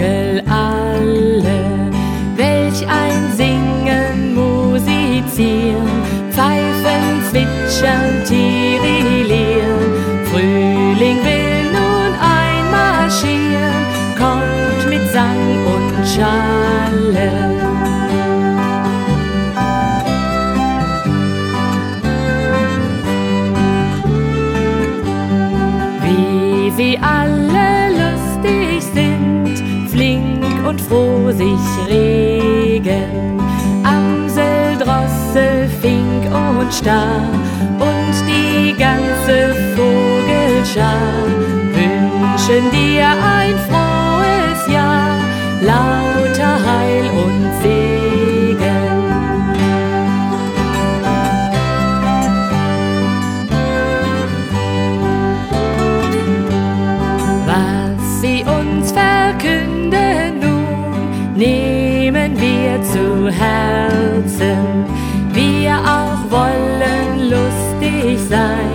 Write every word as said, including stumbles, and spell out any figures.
Vögel alle, welch ein Singen, Musizieren, Pfeifen, Zwitschern, Tirilieren. Frühling will nun einmarschieren, kommt mit Sang und Schale. Wie sie alle lustig sind, flink und froh sich regen, Amsel, Drossel, Fink und Star und die ganze Vogelschar wünschen dir ein frohes Jahr, lauter Heil und Segen. Was sie uns verkünden nun, nehmen wir zu Herzen. Wir auch wollen lustig sein,